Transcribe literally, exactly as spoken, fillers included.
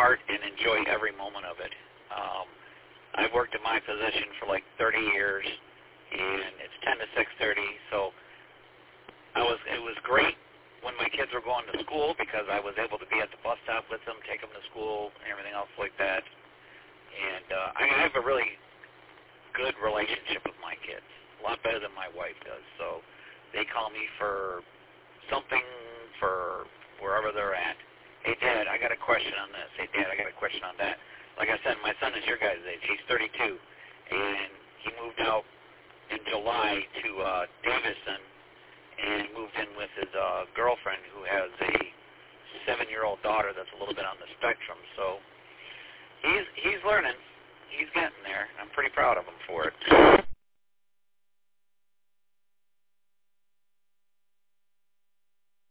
heart and enjoy every moment of it. Um, I've worked in my position for like thirty years, and it's ten to six thirty, so I was it was great when my kids were going to school because I was able to be at the bus stop with them, take them to school, and everything else like that. And uh, I have a really good relationship with my kids, a lot better than my wife does. So they call me for something, for wherever they're at. Hey, Dad, I got a question on this. Hey, Dad, I got a question on that. Like I said, my son is your guys' age. He's thirty-two, and he moved out in July to uh, Davison and moved in with his uh, girlfriend who has a seven-year-old daughter that's a little bit on the spectrum. So he's he's learning. He's getting there. I'm pretty proud of him for it.